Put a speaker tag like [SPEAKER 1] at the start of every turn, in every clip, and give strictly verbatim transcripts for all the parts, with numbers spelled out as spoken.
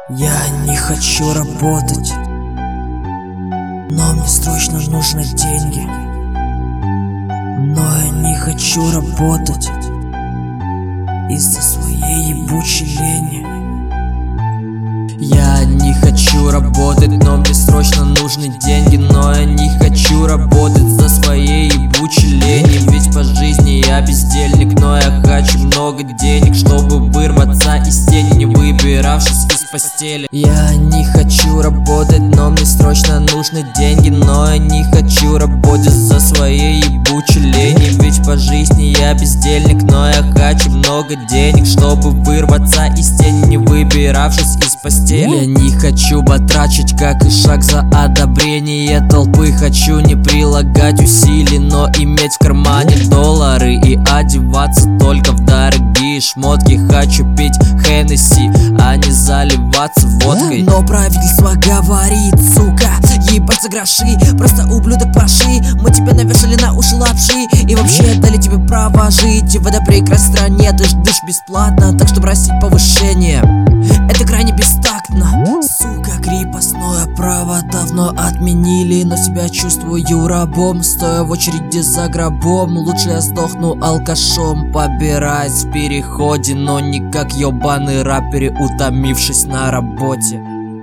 [SPEAKER 1] Я не хочу работать, но мне срочно нужны деньги. Но я не хочу работать из-за своей ебучей лени.
[SPEAKER 2] Я не хочу работать, но мне срочно нужны деньги. Но я не хочу работать за своей ебучей лени. Ведь по жизни я бездельник, но я хочу много денег, чтобы вырваться из тени, не выбиравшись из постели. Я не хочу работать, но мне срочно нужны деньги. Но я не хочу работать за своей ебучей лени. Ведь по жизни я бездельник, но я хочу много денег, чтобы вырваться из тени, не выбиравшись из постели. Я не хочу батрачить, как и шаг за одобрение толпы. Хочу не прилагать усилий, но иметь в кармане доллары и одеваться только в дорогие шмотки. Хочу пить Хеннесси, а не заливаться водкой.
[SPEAKER 1] Но правительство говорит, сука, ебать за гроши, просто ублюдок паши. Мы тебя навешали на уши лапши и вообще дали тебе право жить в этой прекрасной стране. Ты ждешь бесплатно, так что просить повышение — это крайне бестактно. Сука, крепостное право давно отменили, но себя чувствую рабом, стоя в очереди за гробом. Лучше я сдохну алкашом, побираясь в переходе, но не как ёбаный рэперы, утомившись на работе.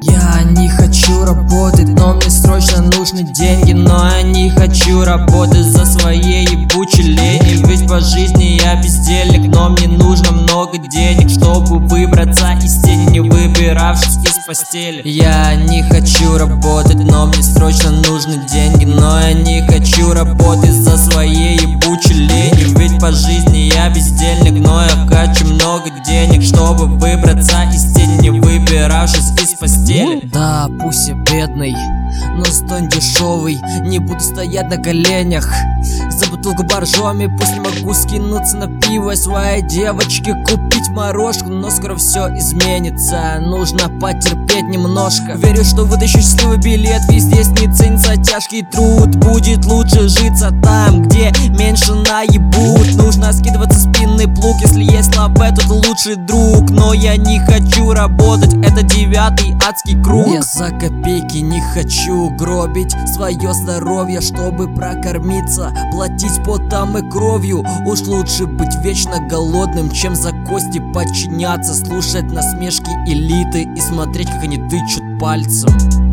[SPEAKER 2] Я не хочу работать, но мне срочно нужны деньги. Но я не хочу работать за своей ебучей лени. Ведь по жизни я бездельник, но мне нужно много денег, чтобы выбраться из тени, не выбиравшись из постели. Я не хочу работать, но мне срочно нужны деньги. Но я не хочу работать за своей ебучей лени. Ведь по жизни я бездельник, но я хочу много денег, чтобы выбраться из тени, не выбиравшись из постели.
[SPEAKER 1] Да, пусть я бедный, но стонь дешевый. Не буду стоять на коленях за бутылку боржоми. Пусть не могу скинуться на пиво своей девочке, купить морожку, но скоро все изменится, нужно потерпеть немножко. Верю, что вытащу счастливый билет, ведь здесь не ценится тяжкий труд. Будет лучше житься там, где меньше наебут. Нужно скидываться спинный плуг, если есть лаве, то лучший друг. Но я не хочу работать, это девятый адский круг. Я за копейки не хочу гробить свое здоровье, чтобы прокормиться, платить потом и кровью. Уж лучше быть вечно голодным, чем за кости подчиняться, слушать насмешки элиты и смотреть, как они тычут пальцем.